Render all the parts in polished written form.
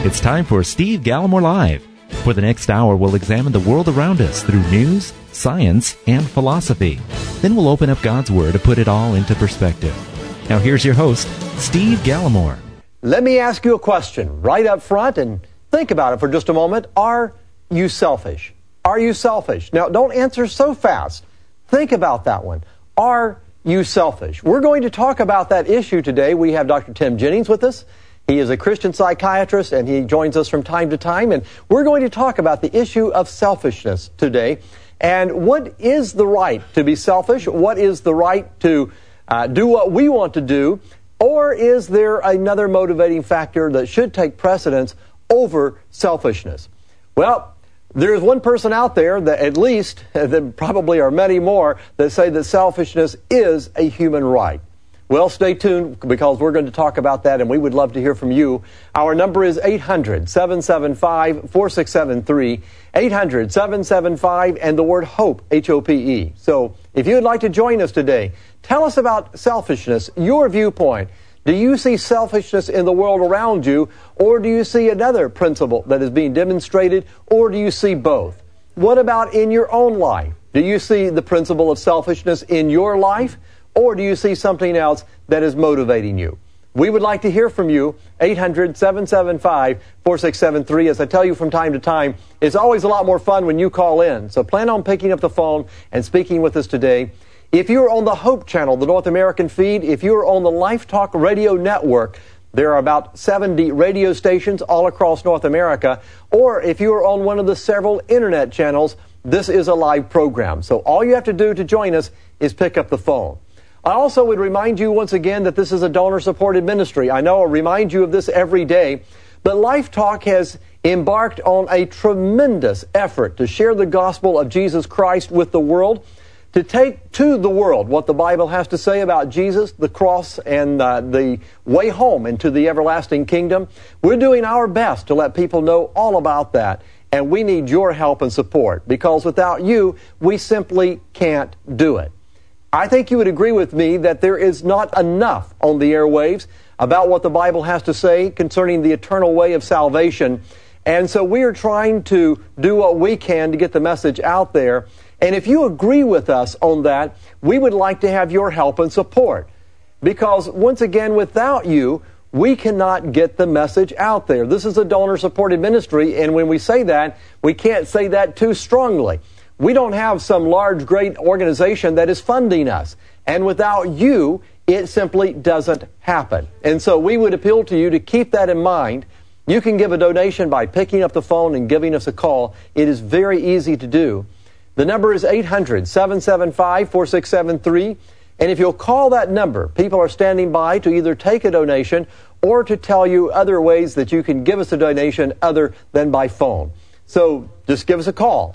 It's time for Steve Gallimore Live. For the next hour, we'll examine the world around us through news, science, and philosophy. Then we'll open up God's Word to put it all into perspective. Now here's your host, Steve Gallimore. Let me ask you a question right up front, and think about it for just a moment. Are you selfish? Are you selfish? Now, don't answer so fast. Think about that one. Are you selfish? We're going to talk about that issue today. We have Dr. Tim Jennings with us. He is a Christian psychiatrist, and he joins us from time to time. And we're going to talk about the issue of selfishness today. And what is the right to be selfish? What is the right to do what we want to do? Or is there another motivating factor that should take precedence over selfishness? Well, there's one person out there that at least, there probably are many more, that say that selfishness is a human right. Well, stay tuned because we're going to talk about that, and we would love to hear from you. Our number is 800-775-4673, 800-775, and the word HOPE, H-O-P-E. So if you would like to join us today, tell us about selfishness, your viewpoint. Do you see selfishness in the world around you, or do you see another principle that is being demonstrated, or do you see both? What about in your own life? Do you see the principle of selfishness in your life? Or do you see something else that is motivating you? We would like to hear from you, 800-775-4673. As I tell you from time to time, it's always a lot more fun when you call in. So plan on picking up the phone and speaking with us today. If you're on the Hope Channel, the North American feed, if you're on the Life Talk Radio Network, there are about 70 radio stations all across North America. Or if you're on one of the several internet channels, this is a live program. So all you have to do to join us is pick up the phone. I also would remind you once again that this is a donor-supported ministry. I know I remind you of this every day, but Life Talk has embarked on a tremendous effort to share the gospel of Jesus Christ with the world, to take to the world what the Bible has to say about Jesus, the cross, and the way home into the everlasting kingdom. We're doing our best to let people know all about that, and we need your help and support, because without you, we simply can't do it. I think you would agree with me that there is not enough on the airwaves about what the Bible has to say concerning the eternal way of salvation. And so we are trying to do what we can to get the message out there. And if you agree with us on that, we would like to have your help and support. Because once again, without you, we cannot get the message out there. This is a donor-supported ministry, and when we say that, we can't say that too strongly. We don't have some large, great organization that is funding us. And without you, it simply doesn't happen. And so we would appeal to you to keep that in mind. You can give a donation by picking up the phone and giving us a call. It is very easy to do. The number is 800-775-4673. And if you'll call that number, people are standing by to either take a donation or to tell you other ways that you can give us a donation other than by phone. So just give us a call,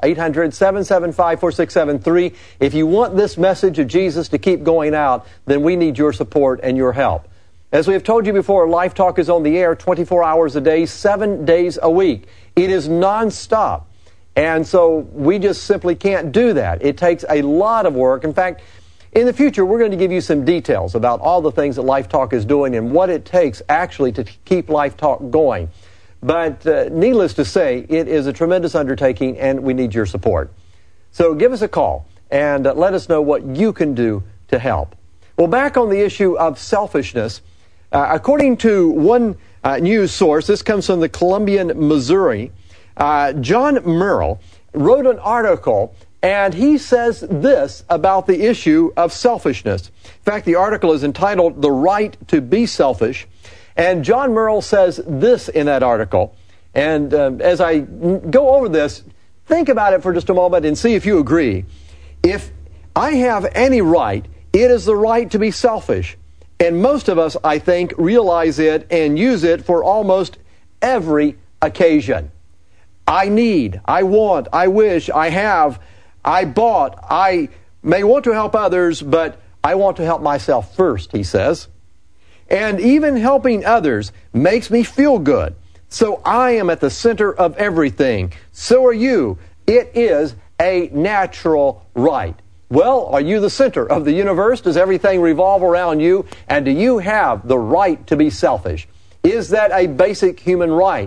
800-775-4673. If you want this message of Jesus to keep going out, then we need your support and your help. As we have told you before, Life Talk is on the air 24 hours a day, 7 days a week. It is nonstop. And so we just simply can't do that. It takes a lot of work. In fact, in the future, we're going to give you some details about all the things that Life Talk is doing and what it takes actually to keep Life Talk going. But needless to say, it is a tremendous undertaking, and we need your support. So give us a call and let us know what you can do to help. Well, back on the issue of selfishness, according to one news source, this comes from the Columbian, Missouri, John Merrill wrote an article, and he says this about the issue of selfishness. In fact, the article is entitled "The Right to Be Selfish." And John Merrill says this in that article. And as I go over this, think about it for just a moment and see if you agree. If I have any right, it is the right to be selfish. And most of us, I think, realize it and use it for almost every occasion. I need, I want, I wish, I have, I bought, I may want to help others, but I want to help myself first, he says. And even helping others makes me feel good. So I am at the center of everything. So are you. It is a natural right. Well, are you the center of the universe? Does everything revolve around you? And do you have the right to be selfish? Is that a basic human right?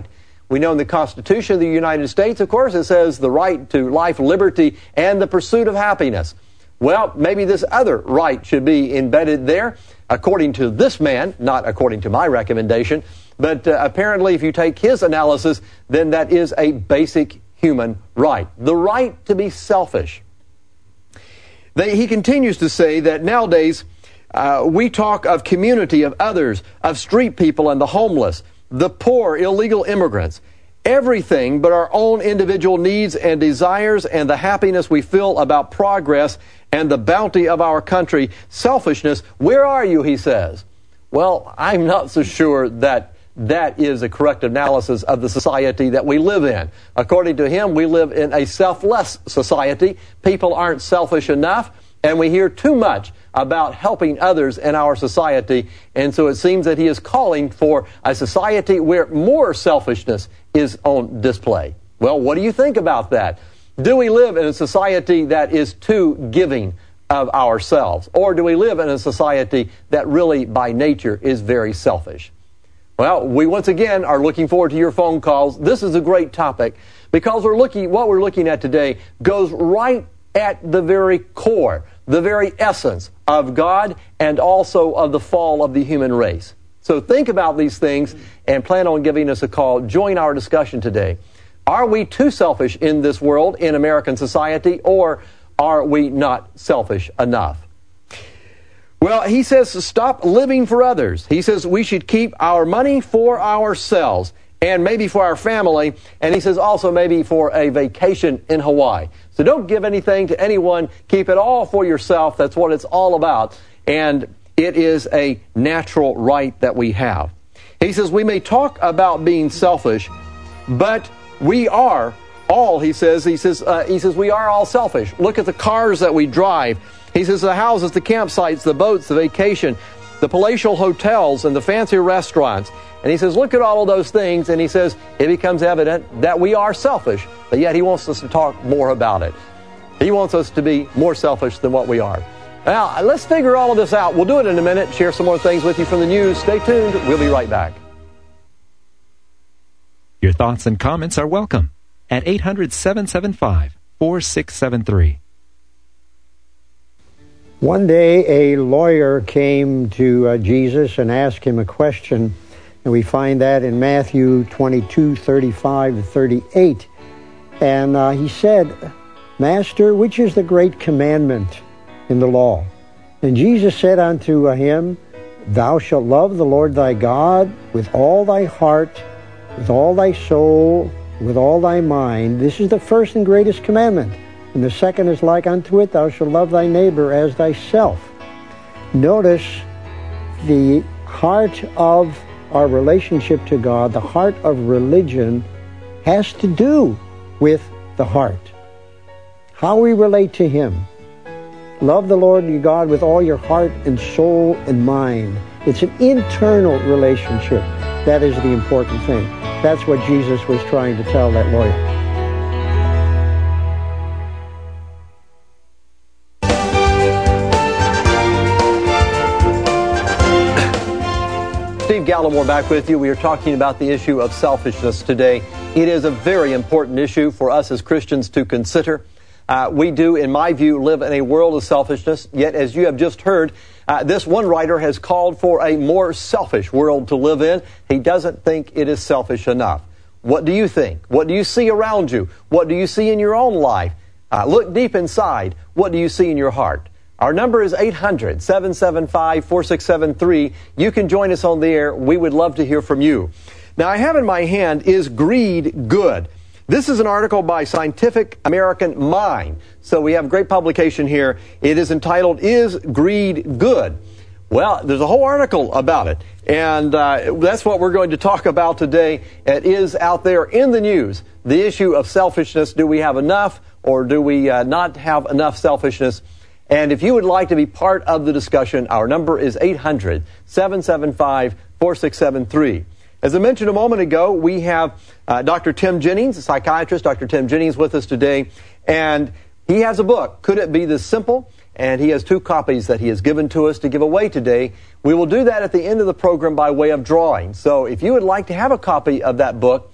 We know in the Constitution of the United States, of course, it says the right to life, liberty, and the pursuit of happiness. Well, maybe this other right should be embedded there, according to this man, not according to my recommendation. But apparently, if you take his analysis, then that is a basic human right. The right to be selfish. He continues to say that nowadays, we talk of community, of others, of street people and the homeless, the poor, illegal immigrants, everything but our own individual needs and desires and the happiness we feel about progress and the bounty of our country. Selfishness, where are you, he says? Well, I'm not so sure that that is a correct analysis of the society that we live in. According to him, we live in a selfless society. People aren't selfish enough, and we hear too much about helping others in our society. And so it seems that he is calling for a society where more selfishness is on display. Well, what do you think about that? Do we live in a society that is too giving of ourselves? Or do we live in a society that really, by nature, is very selfish? Well, we once again are looking forward to your phone calls. This is a great topic because what we're looking at today goes right at the very core, the very essence of God and also of the fall of the human race. So think about these things and plan on giving us a call. Join our discussion today. Are we too selfish in this world, in American society, or are we not selfish enough? Well, he says stop living for others. He says we should keep our money for ourselves and maybe for our family. And he says also maybe for a vacation in Hawaii. So don't give anything to anyone. Keep it all for yourself. That's what it's all about. And it is a natural right that we have. He says we may talk about being selfish, but we are all, he says we are all selfish. Look at the cars that we drive. He says the houses, the campsites, the boats, the vacation, the palatial hotels, and the fancy restaurants. And he says, look at all of those things, and he says it becomes evident that we are selfish, but yet he wants us to talk more about it. He wants us to be more selfish than what we are. Now, let's figure all of this out. We'll do it in a minute, share some more things with you from the news. Stay tuned. We'll be right back. Your thoughts and comments are welcome at 800-775-4673. One day, a lawyer came to Jesus and asked him a question, and we find that in Matthew 22:35-38. And he said, Master, which is the great commandment in the law? And Jesus said unto him, Thou shalt love the Lord thy God with all thy heart, with all thy soul, with all thy mind. This is the first and greatest commandment. And the second is like unto it, thou shalt love thy neighbor as thyself. Notice the heart of our relationship to God, the heart of religion, has to do with the heart. How we relate to Him. Love the Lord your God with all your heart and soul and mind. It's an internal relationship. That is the important thing. That's what Jesus was trying to tell that lawyer. Steve Gallimore back with you. We are talking about the issue of selfishness today. It is a very important issue for us as Christians to consider. We do, in my view, live in a world of selfishness. Yet, as you have just heard, this one writer has called for a more selfish world to live in. He doesn't think it is selfish enough. What do you think? What do you see around you? What do you see in your own life? Look deep inside. What do you see in your heart? Our number is 800-775-4673. You can join us on the air. We would love to hear from you. Now, I have in my hand, Is Greed Good? This is an article by Scientific American Mind. So we have a great publication here. It is entitled, Is Greed Good? Well, there's a whole article about it. And that's what we're going to talk about today. It is out there in the news. The issue of selfishness. Do we have enough or do we not have enough selfishness? And if you would like to be part of the discussion, our number is 800-775-4673. As I mentioned a moment ago, we have Dr. Tim Jennings, a psychiatrist, Dr. Tim Jennings with us today. And he has a book, Could It Be This Simple? And he has 2 copies that he has given to us to give away today. We will do that at the end of the program by way of drawing. So if you would like to have a copy of that book,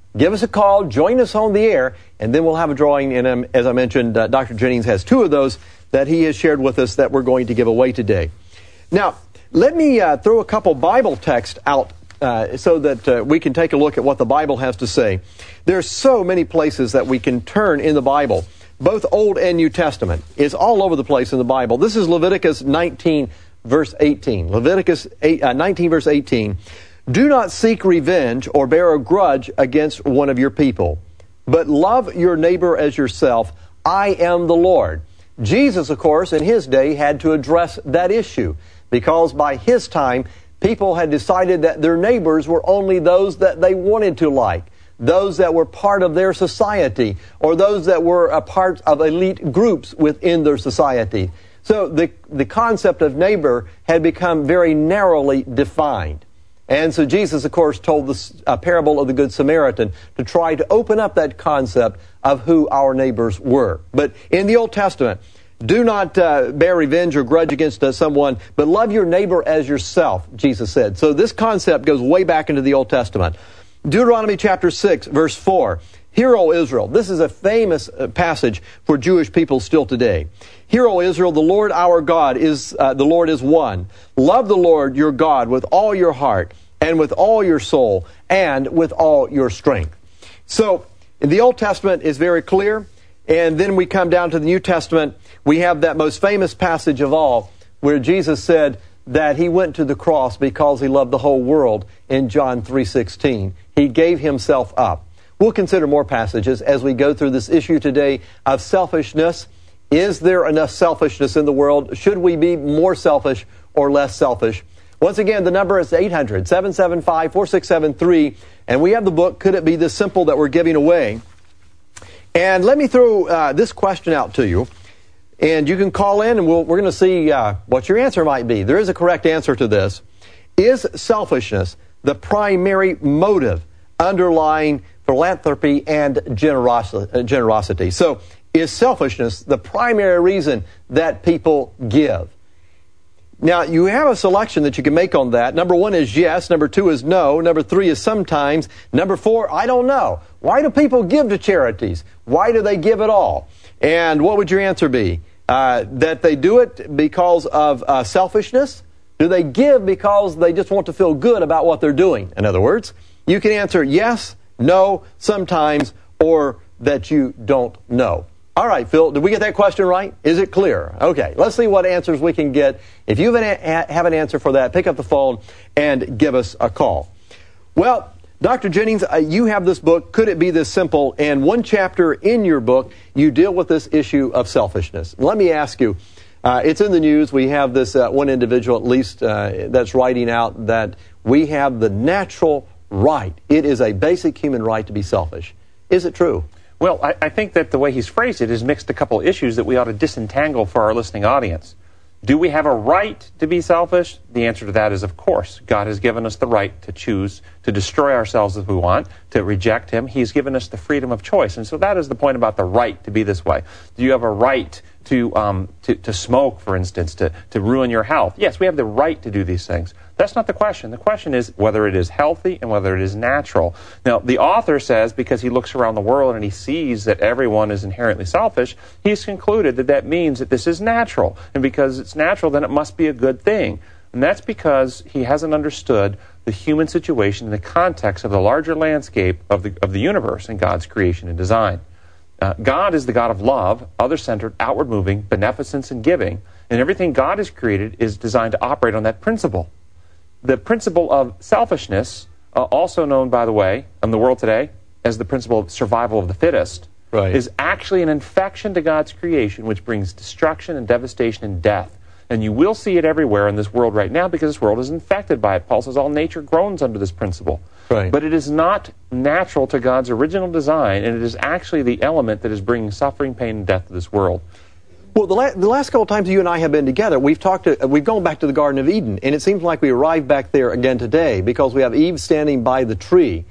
give us a call, join us on the air, and then we'll have a drawing. And as I mentioned, Dr. Jennings has 2 of those that he has shared with us that we're going to give away today. Now, let me throw a couple Bible texts out so that we can take a look at what the Bible has to say. There's so many places that we can turn in the Bible, both Old and New Testament. It's all over the place in the Bible. This is Leviticus 19, verse 18. Leviticus 19, verse 18. Do not seek revenge or bear a grudge against one of your people, but love your neighbor as yourself. I am the Lord. Jesus, of course, in his day had to address that issue because by his time, people had decided that their neighbors were only those that they wanted to like, those that were part of their society, or those that were a part of elite groups within their society. So the concept of neighbor had become very narrowly defined. And so Jesus, of course, told the parable of the Good Samaritan to try to open up that concept of who our neighbors were. But in the Old Testament, do not bear revenge or grudge against someone, but love your neighbor as yourself, Jesus said. So this concept goes way back into the Old Testament. Deuteronomy chapter 6, verse 4. Hear, O Israel. This is a famous passage for Jewish people still today. Hear, O Israel, the Lord our God is, the Lord is one. Love the Lord your God with all your heart and with all your soul and with all your strength. So, in the Old Testament is very clear, and then we come down to the New Testament. We have that most famous passage of all where Jesus said that he went to the cross because he loved the whole world in John 3:16. He gave himself up. We'll consider more passages as we go through this issue today of selfishness. Is there enough selfishness in the world? Should we be more selfish or less selfish? Once again, the number is 800-775-4673, and we have the book, Could It Be This Simple, that we're giving away. And let me throw this question out to you, and you can call in, and we're going to see what your answer might be. There is a correct answer to this. Is selfishness the primary motive underlying philanthropy and generosity? So, is selfishness the primary reason that people give? Now, you have a selection that you can make on that. Number 1 is yes. Number 2 is no. Number 3 is sometimes. Number 4, I don't know. Why do people give to charities? Why do they give at all? And what would your answer be? That they do it because of selfishness? Do they give because they just want to feel good about what they're doing? In other words, you can answer yes, no, sometimes, or that you don't know. All right, Phil, did we get that question right? Is it clear? Okay, let's see what answers we can get. If you have an answer for that, pick up the phone and give us a call. Well, Dr. Jennings, you have this book, Could It Be This Simple? And one chapter in your book, you deal with this issue of selfishness. Let me ask you, it's in the news. We have this one individual, at least, that's writing out that we have the natural right. It is a basic human right to be selfish. Is it true? Well, I think that the way he's phrased it has mixed a couple issues that we ought to disentangle for our listening audience. Do we have a right to be selfish? The answer to that is, of course. God has given us the right to choose to destroy ourselves if we want, to reject Him. He's given us the freedom of choice. And so that is the point about the right to be this way. Do you have a right to smoke, for instance, to ruin your health? Yes, we have the right to do these things. That's not the question. The question is whether it is healthy and whether it is natural. Now, the author says, because he looks around the world and he sees that everyone is inherently selfish, he's concluded that that means that this is natural. And because it's natural, then it must be a good thing. And that's because he hasn't understood the human situation in the context of the larger landscape of the universe and God's creation and design. God is the God of love, other-centered, outward-moving, beneficence, and giving. And everything God has created is designed to operate on that principle. The principle of selfishness, also known, by the way, in the world today as the principle of survival of the fittest, right, is actually an infection to God's creation, which brings destruction and devastation and death. And you will see it everywhere in this world right now because this world is infected by it. Paul says all nature groans under this principle. Right. But it is not natural to God's original design, and it is actually the element that is bringing suffering, pain, and death to this world. Well, the last couple of times you and I have been together, we've gone back to the Garden of Eden, and it seems like we arrived back there again today because we have Eve standing by the tree,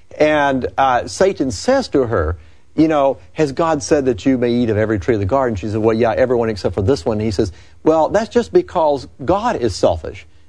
and Satan says to her, you know, has God said that you may eat of every tree of the garden? She said, well, yeah, everyone except for this one. And he says, well, that's just because God is selfish.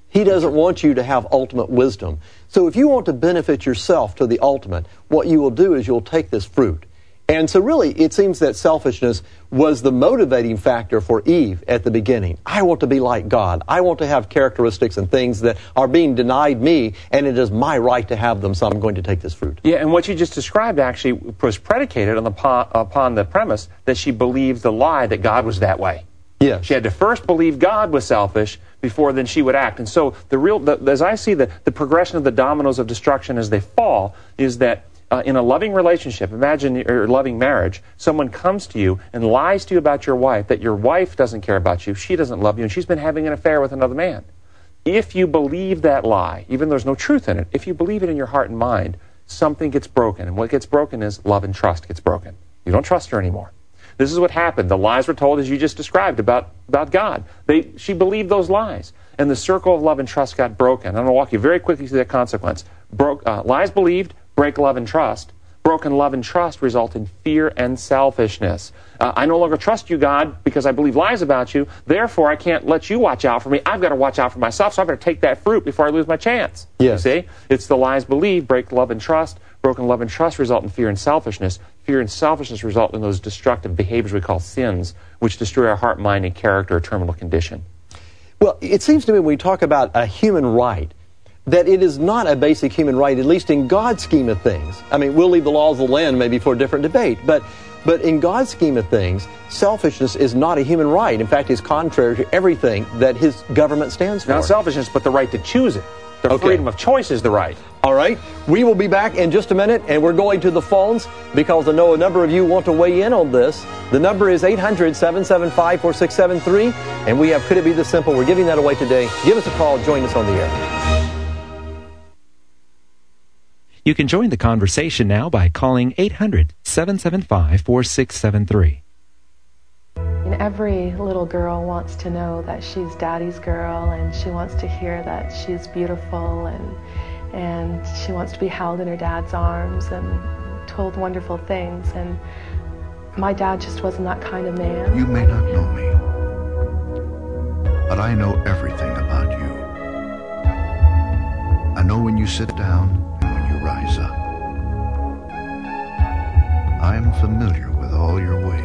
He doesn't want you to have ultimate wisdom. So if you want to benefit yourself to the ultimate, what you will do is you'll take this fruit. And so really, it seems that selfishness was the motivating factor for Eve at the beginning. I want to be like God. I want to have characteristics and things that are being denied me, and it is my right to have them, so I'm going to take this fruit. Yeah, and what you just described actually was predicated on upon the premise that she believed the lie that God was that way. Yes. She had to first believe God was selfish before then she would act. And so as I see the progression of the dominoes of destruction as they fall is that in a loving relationship, imagine your loving marriage, someone comes to you and lies to you about your wife, that your wife doesn't care about you, she doesn't love you, and she's been having an affair with another man. If you believe that lie, even though there's no truth in it, if you believe it in your heart and mind, something gets broken. And what gets broken is love and trust gets broken. You don't trust her anymore. This is what happened. The lies were told, as you just described, about God. She believed those lies. And the circle of love and trust got broken. I'm going to walk you very quickly through that consequence. Lies believed, break love and trust. Broken love and trust result in fear and selfishness. I no longer trust you, God, because I believe lies about you. Therefore, I can't let you watch out for me. I've got to watch out for myself, so I better take that fruit before I lose my chance. Yes. You see? It's the lies believed, break love and trust. Broken love and trust result in fear and selfishness. Fear and selfishness result in those destructive behaviors we call sins, which destroy our heart, mind, and character, a terminal condition. Well, it seems to me when we talk about a human right, that it is not a basic human right, at least in God's scheme of things. I mean, we'll leave the laws of the land maybe for a different debate, but in God's scheme of things, selfishness is not a human right. In fact, it's contrary to everything that His government stands for. Not selfishness, but the right to choose it. The freedom of choice is the right. All right. We will be back in just a minute, and we're going to the phones because I know a number of you want to weigh in on this. The number is 800-775-4673, and we have Could It Be This Simple? We're giving that away today. Give us a call. Join us on the air. You can join the conversation now by calling 800-775-4673. Every little girl wants to know that she's daddy's girl, and she wants to hear that she's beautiful, and she wants to be held in her dad's arms and told wonderful things. And my dad just wasn't that kind of man. You may not know me, but I know everything about you. I know when you sit down and when you rise up. I am familiar with all your ways.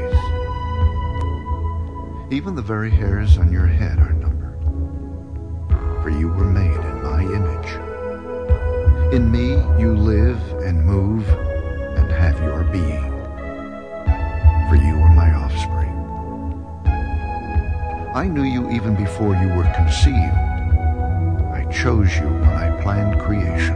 Even the very hairs on your head are numbered. For you were made in my image. In me you live and move and have your being. For you are my offspring. I knew you even before you were conceived. I chose you when I planned creation.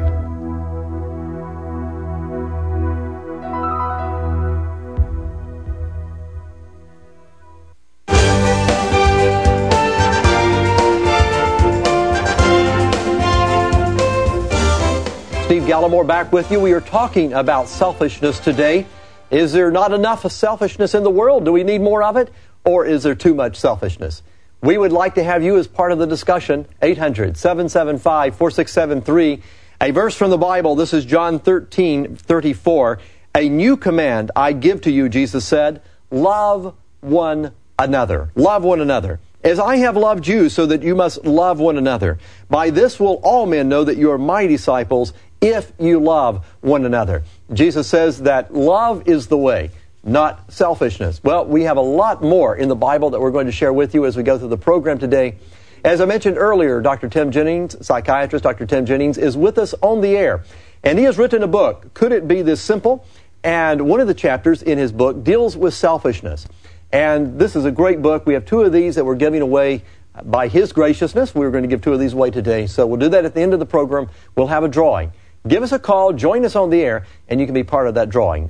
Steve Gallimore back with you. We are talking about selfishness today. Is there not enough selfishness in the world? Do we need more of it? Or is there too much selfishness? We would like to have you as part of the discussion. 800-775-4673. A verse from the Bible. This is John 13:34. A new command I give to you, Jesus said. Love one another. Love one another. As I have loved you, so that you must love one another. By this will all men know that you are my disciples, if you love one another. Jesus says that love is the way, not selfishness. Well, we have a lot more in the Bible that we're going to share with you as we go through the program today. As I mentioned earlier, Dr. Tim Jennings, psychiatrist Dr. Tim Jennings, is with us on the air. And he has written a book, Could It Be This Simple? And one of the chapters in his book deals with selfishness. And this is a great book. We have two of these that we're giving away by his graciousness. We're going to give two of these away today. So we'll do that at the end of the program. We'll have a drawing. Give us a call, join us on the air, and you can be part of that drawing.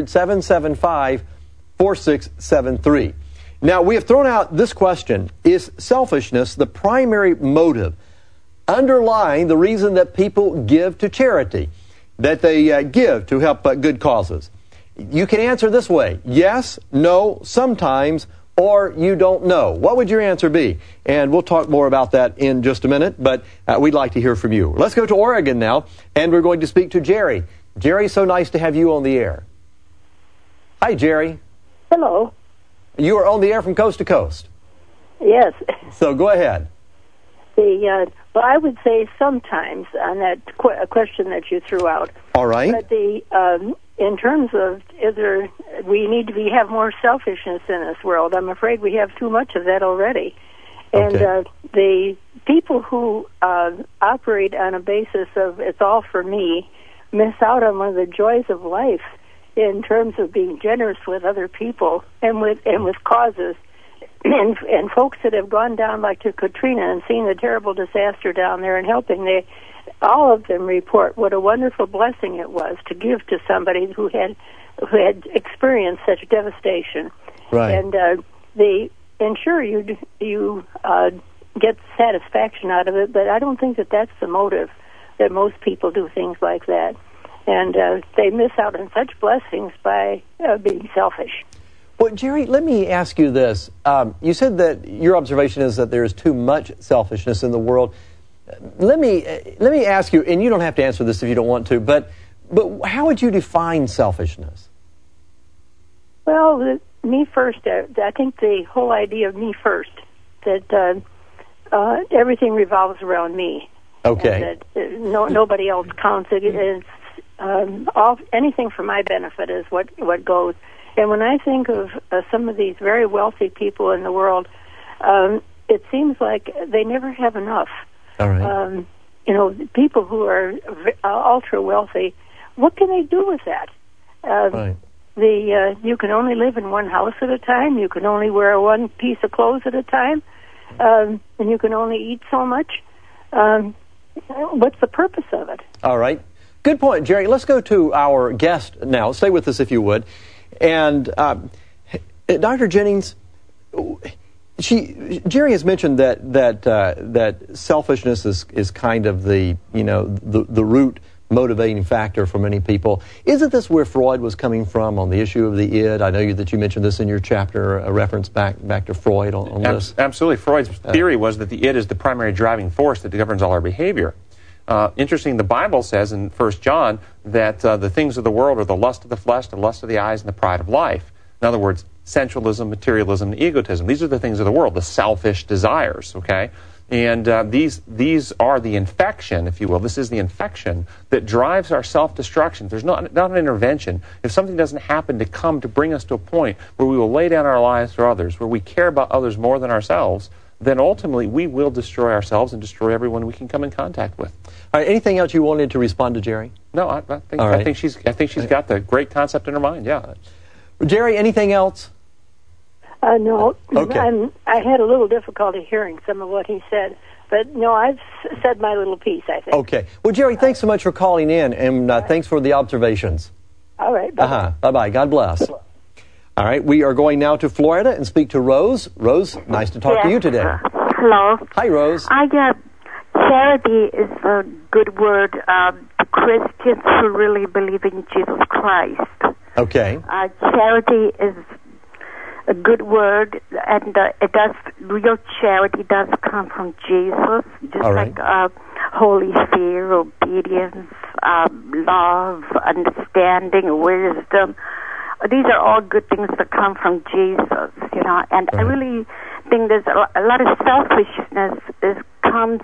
800-775-4673. Now, we have thrown out this question. Is selfishness the primary motive underlying the reason that people give to charity, that they give to help good causes? You can answer this way: yes, no, sometimes, or you don't know. What would your answer be? And we'll talk more about that in just a minute, but we'd like to hear from you. Let's go to Oregon now, and we're going to speak to Jerry. Jerry, so nice to have you on the air. Hi, Jerry. Hello. You are on the air from coast to coast. Yes. So go ahead. My Well, I would say sometimes on that question that you threw out. All right. But in terms of we need to have more selfishness in this world. I'm afraid we have too much of that already. And the people who operate on a basis of it's all for me miss out on one of the joys of life in terms of being generous with other people and with causes. And folks that have gone down like to Katrina and seen the terrible disaster down there and helping, all of them report what a wonderful blessing it was to give to somebody who had experienced such devastation. Right. And sure you get satisfaction out of it, but I don't think that's the motive that most people do things like that. And they miss out on such blessings by being selfish. Well, Jerry, let me ask you this. You said that your observation is that there's too much selfishness in the world. Let me ask you, and you don't have to answer this if you don't want to, but how would you define selfishness? Well, me first. I think the whole idea of me first, that everything revolves around me. Okay. And that nobody else counts. It is anything for my benefit is what goes. And when I think of some of these very wealthy people in the world, it seems like they never have enough. All right. People who are ultra wealthy, what can they do with that? Right. You can only live in one house at a time. You can only wear one piece of clothes at a time, and you can only eat so much. What's the purpose of it? All right. Good point, Jerry. Let's go to our guest now. Stay with us if you would. And Dr. Jennings, Jerry has mentioned that selfishness is kind of the root motivating factor for many people. Isn't this where Freud was coming from on the issue of the id? I know that you mentioned this in your chapter, a reference back to Freud on this. Absolutely. Freud's theory was that the id is the primary driving force that governs all our behavior. Interesting, the Bible says in 1 John that the things of the world are the lust of the flesh, the lust of the eyes, and the pride of life. In other words, sensualism, materialism, and egotism. These are the things of the world, the selfish desires, okay? And these are the infection, if you will. This is the infection that drives our self-destruction. There's not an intervention. If something doesn't happen to come to bring us to a point where we will lay down our lives for others, where we care about others more than ourselves, then ultimately we will destroy ourselves and destroy everyone we can come in contact with. All right, anything else you wanted to respond to Jerry? No, I think she's got the great concept in her mind, yeah. Jerry, anything else? No. Okay. I had a little difficulty hearing some of what he said, but no, I've said my little piece, I think. Okay. Well, Jerry, thanks so much for calling in, and thanks for the observations. All right. Bye-bye. Bye-bye. God bless. All right, we are going now to Florida and speak to Rose. Rose, nice to talk to you today. Hello. Hi, Rose. Charity is a good word to Christians who really believe in Jesus Christ. Okay. Charity is a good word, and real charity does come from Jesus, just right. like holy fear, obedience, love, understanding, wisdom. These are all good things that come from Jesus, and I really think there's a lot of selfishness that comes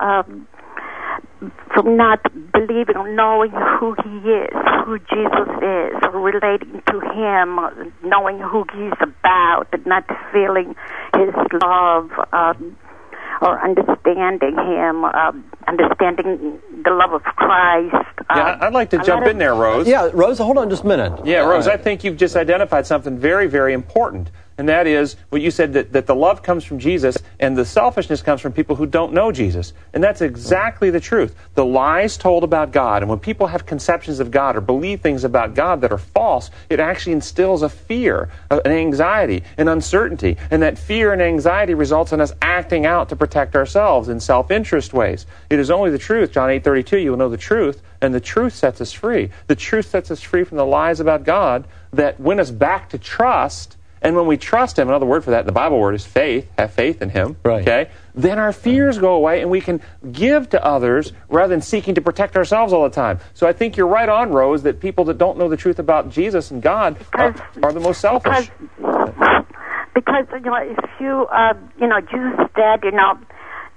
from not believing or knowing who He is, who Jesus is, or relating to Him, knowing who He's about, and not feeling His love, or understanding Him, understanding the love of Christ. I'd like to jump in there, Rose. Yeah, Rose, hold on just a minute. Yeah, Rose, I think you've just identified something very, very important. And that is what you said, that the love comes from Jesus and the selfishness comes from people who don't know Jesus. And that's exactly the truth. The lies told about God, and when people have conceptions of God or believe things about God that are false, it actually instills a fear, an anxiety, an uncertainty. And that fear and anxiety results in us acting out to protect ourselves in self-interest ways. It is only the truth. John 8:32, you will know the truth, and the truth sets us free. The truth sets us free from the lies about God that win us back to trust. And when we trust Him, another word for that, the Bible word is faith, have faith in Him, right. Okay? Then our fears go away and we can give to others rather than seeking to protect ourselves all the time. So I think you're right on, Rose, that people that don't know the truth about Jesus and God are the most selfish. Because if you, Jesus said,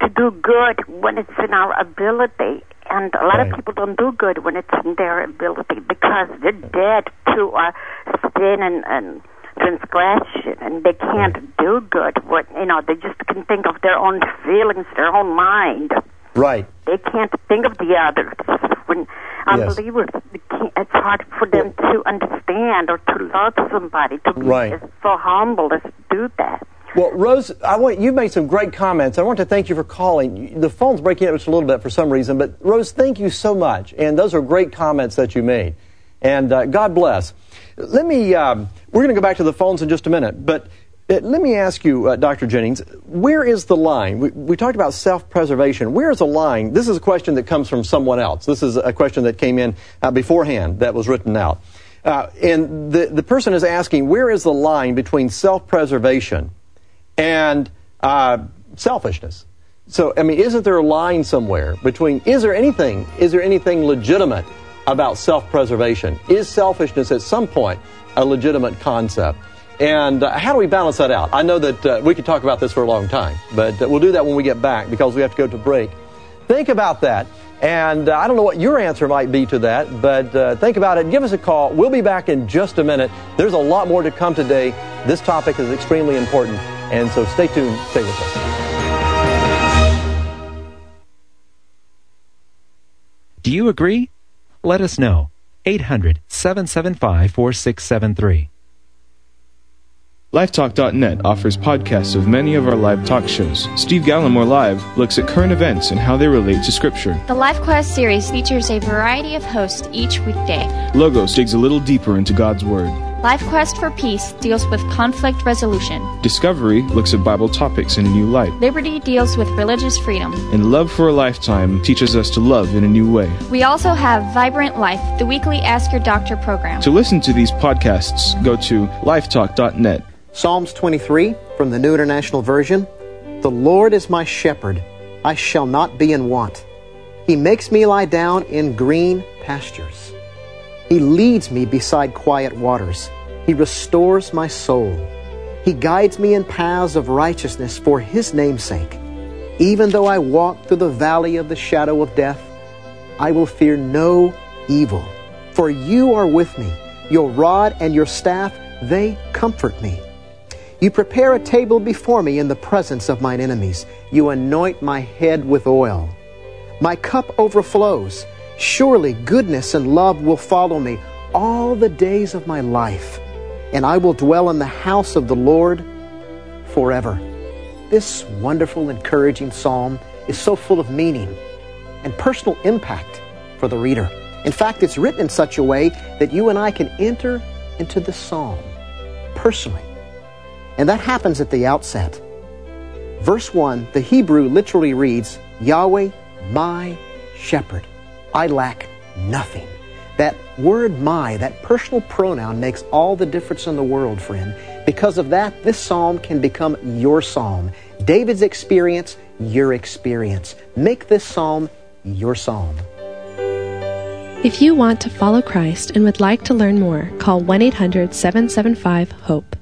to do good when it's in our ability. And a lot of people don't do good when it's in their ability because they're dead to sin and transgression, and they can't do good. They just can think of their own feelings, their own mind. Right. They can't think of the others. When unbelievers, it's hard for them to understand or to love somebody, to be so humble as to do that. Well, Rose, you've made some great comments. I want to thank you for calling. The phone's breaking up just a little bit for some reason, but Rose, thank you so much. And those are great comments that you made. And God bless. Let me, we're going to go back to the phones in just a minute, but let me ask you, Dr. Jennings, where is the line? We talked about self-preservation. Where is the line? This is a question that comes from someone else. This is a question that came in beforehand that was written out. And the person is asking, where is the line between self-preservation and selfishness? So, isn't there a line somewhere between, is there anything legitimate about self-preservation? Is selfishness at some point a legitimate concept? And how do we balance that out? I know that we could talk about this for a long time, but we'll do that when we get back because we have to go to break. Think about that. And I don't know what your answer might be to that, but think about it. Give us a call. We'll be back in just a minute. There's a lot more to come today. This topic is extremely important. And so stay tuned. Stay with us. Do you agree? Let us know. 800-775-4673. LifeTalk.net offers podcasts of many of our live talk shows. Steve Gallimore Live looks at current events and how they relate to Scripture. The LifeQuest series features a variety of hosts each weekday. Logos digs a little deeper into God's Word. LifeQuest for Peace deals with conflict resolution. Discovery looks at Bible topics in a new light. Liberty deals with religious freedom. And Love for a Lifetime teaches us to love in a new way. We also have Vibrant Life, the weekly Ask Your Doctor program. To listen to these podcasts, go to lifetalk.net. Psalms 23 from the New International Version. The Lord is my shepherd, I shall not be in want. He makes me lie down in green pastures. He leads me beside quiet waters. He restores my soul. He guides me in paths of righteousness for His name's sake. Even though I walk through the valley of the shadow of death, I will fear no evil. For You are with me. Your rod and Your staff, they comfort me. You prepare a table before me in the presence of mine enemies. You anoint my head with oil. My cup overflows. Surely goodness and love will follow me all the days of my life, and I will dwell in the house of the Lord forever. This wonderful, encouraging psalm is so full of meaning and personal impact for the reader. In fact, it's written in such a way that you and I can enter into the psalm personally. And that happens at the outset. Verse 1, the Hebrew literally reads, Yahweh, my shepherd. I lack nothing. That word my, that personal pronoun, makes all the difference in the world, friend. Because of that, this psalm can become your psalm. David's experience, your experience. Make this psalm your psalm. If you want to follow Christ and would like to learn more, call 1-800-775-HOPE.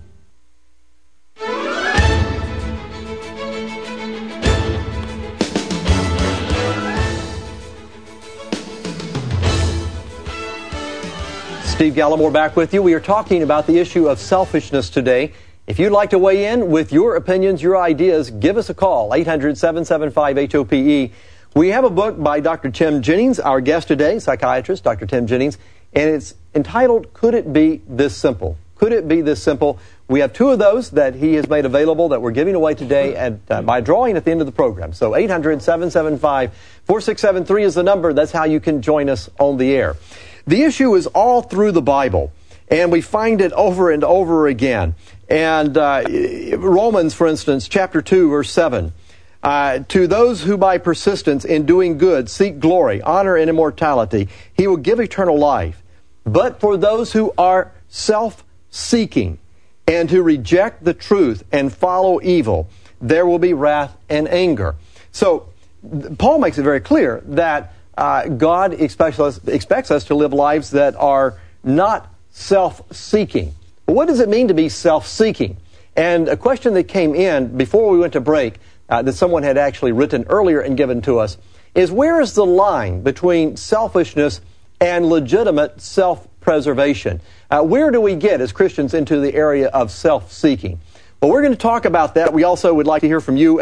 Steve Gallimore back with you. We are talking about the issue of selfishness today. If you'd like to weigh in with your opinions, your ideas, give us a call, 800-775-HOPE. We have a book by Dr. Tim Jennings, our guest today, psychiatrist, Dr. Tim Jennings, and it's entitled, Could It Be This Simple? Could It Be This Simple? We have two of those that he has made available that we're giving away today by drawing at the end of the program. So 800-775-4673 is the number. That's how you can join us on the air. The issue is all through the Bible, and we find it over and over again. And Romans, for instance, chapter 2, verse 7, to those who by persistence in doing good seek glory, honor, and immortality, He will give eternal life. But for those who are self-seeking and who reject the truth and follow evil, there will be wrath and anger. So Paul makes it very clear that God expects us to live lives that are not self-seeking. What does it mean to be self-seeking? And a question that came in before we went to break that someone had actually written earlier and given to us, is where is the line between selfishness and legitimate self-preservation? Where do we get, as Christians, into the area of self-seeking? Well, we're going to talk about that. We also would like to hear from you,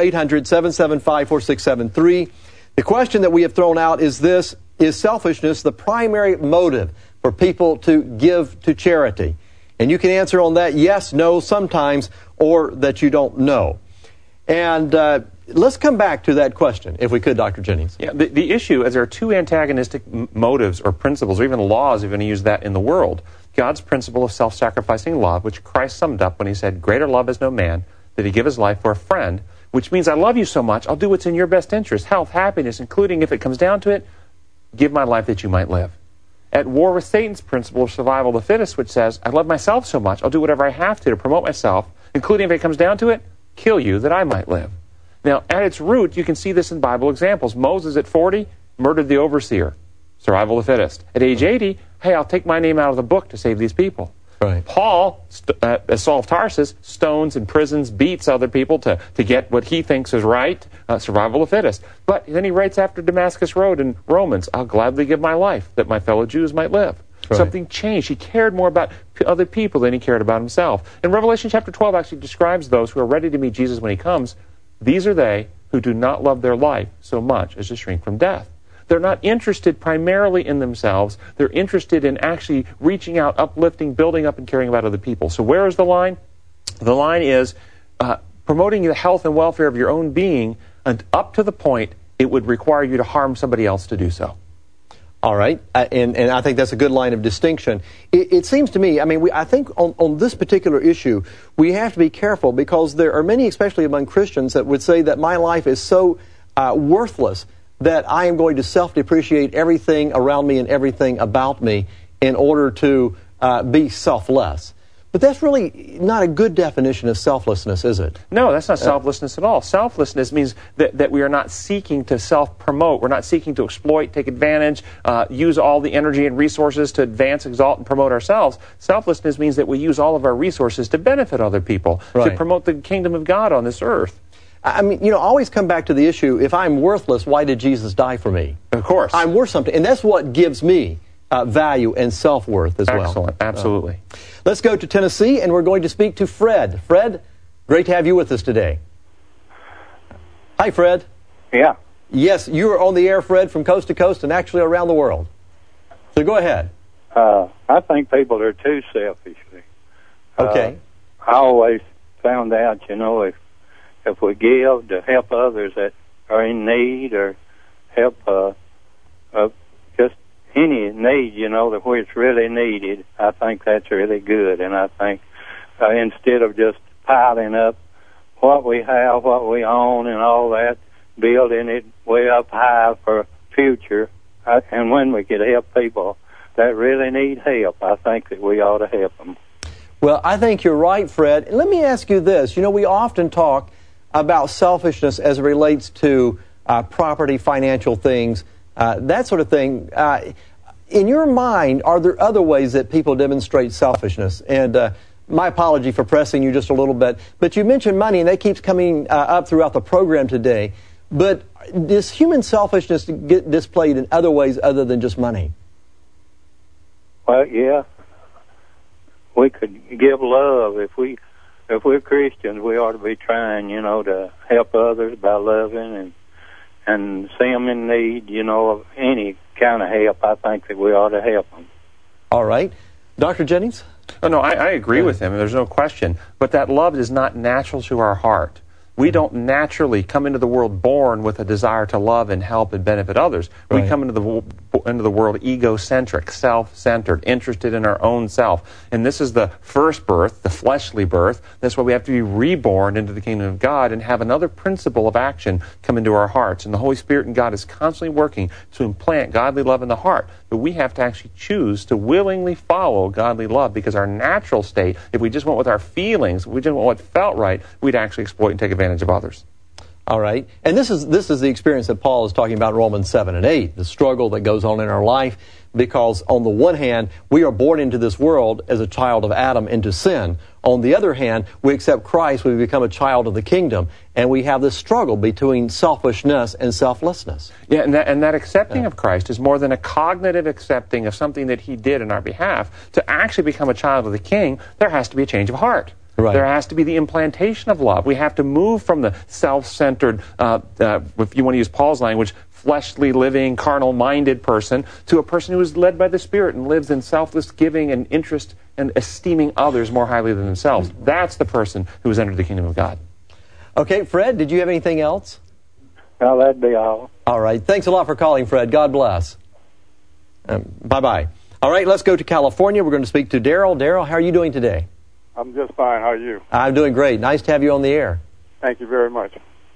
800-775-4673. The question that we have thrown out is this: is selfishness the primary motive for people to give to charity? And you can answer on that yes, no, sometimes, or that you don't know. And let's come back to that question, if we could, Dr. Jennings. Yeah, the issue is there are two antagonistic motives or principles, or even laws, if you're going to use that in the world. God's principle of self-sacrificing love, which Christ summed up when he said, greater love has no man, that he give his life for a friend, which means I love you so much, I'll do what's in your best interest, health, happiness, including, if it comes down to it, give my life that you might live. At war with Satan's principle of survival of the fittest, which says, I love myself so much, I'll do whatever I have to promote myself, including, if it comes down to it, kill you that I might live. Now, at its root, you can see this in Bible examples. Moses at 40 murdered the overseer, survival of the fittest. At age 80, hey, I'll take my name out of the book to save these people. Right. Paul, as Saul of Tarsus, stones, imprisons, beats other people to get what he thinks is right, survival of the fittest. But then he writes after Damascus Road in Romans, I'll gladly give my life that my fellow Jews might live. Right. Something changed. He cared more about other people than he cared about himself. And Revelation chapter 12 actually describes those who are ready to meet Jesus when he comes. These are they who do not love their life so much as to shrink from death. They're not interested primarily in themselves. They're interested in actually reaching out, uplifting, building up, and caring about other people. So where is the line? The line is promoting the health and welfare of your own being, and up to the point it would require you to harm somebody else to do so. All right, and I think that's a good line of distinction. It seems to me, I think on this particular issue, we have to be careful, because there are many, especially among Christians, that would say that my life is so worthless that I am going to self-depreciate everything around me and everything about me in order to be selfless. But that's really not a good definition of selflessness, is it? No, that's not selflessness at all. Selflessness means that we are not seeking to self-promote. We're not seeking to exploit, take advantage, use all the energy and resources to advance, exalt, and promote ourselves. Selflessness means that we use all of our resources to benefit other people, to promote the kingdom of God on this earth. I always come back to the issue, if I'm worthless, why did Jesus die for me? Of course. I'm worth something, and that's what gives me value and self-worth as well. Excellent, absolutely. Let's go to Tennessee, and we're going to speak to Fred. Fred, great to have you with us today. Hi, Fred. Yeah. Yes, you are on the air, Fred, from coast to coast and actually around the world. So go ahead. I think people are too selfish. Okay. I always found out, if we give to help others that are in need, or help just any need, that where it's really needed, I think that's really good. And I think instead of just piling up what we have, what we own, and all that, building it way up high for future, and when we could help people that really need help, I think that we ought to help them. Well, I think you're right, Fred. And let me ask you this. We often talk about selfishness as it relates to property, financial things, that sort of thing. In your mind, are there other ways that people demonstrate selfishness? And my apology for pressing you just a little bit, but you mentioned money, and that keeps coming up throughout the program today. But does human selfishness get displayed in other ways other than just money? Well, yeah. We could give love. If we're Christians, we ought to be trying, to help others by loving and see them in need, of any kind of help. I think that we ought to help them. All right. Dr. Jennings? Oh, no, I agree with him. There's no question. But that love is not natural to our heart. We don't naturally come into the world born with a desire to love and help and benefit others. We come into the world egocentric, self-centered, interested in our own self. And this is the first birth, the fleshly birth. That's why we have to be reborn into the kingdom of God and have another principle of action come into our hearts. And the Holy Spirit and God is constantly working to implant godly love in the heart. But we have to actually choose to willingly follow godly love, because our natural state, if we just went with our feelings, if we just went what felt right, we'd actually exploit and take advantage of others. All right. And this is the experience that Paul is talking about in Romans 7 and 8, the struggle that goes on in our life. because on the one hand, we are born into this world as a child of Adam into sin. On the other hand, we accept Christ, we become a child of the kingdom, and we have this struggle between selfishness and selflessness. Yeah, and that accepting of Christ is more than a cognitive accepting of something that he did in our behalf. To actually become a child of the King, there has to be a change of heart. Right. There has to be the implantation of love. We have to move from the self-centered, if you want to use Paul's language, fleshly living, carnal-minded person to a person who is led by the Spirit and lives in selfless giving and interest and esteeming others more highly than themselves. That's the person who has entered the kingdom of God. Okay, Fred, did you have anything else? No, that'd be all. All right. Thanks a lot for calling, Fred. God bless. Bye-bye. All right, let's go to California. We're going to speak to Daryl. Daryl, how are you doing today? I'm just fine. How are you? I'm doing great. Nice to have you on the air. Thank you very much.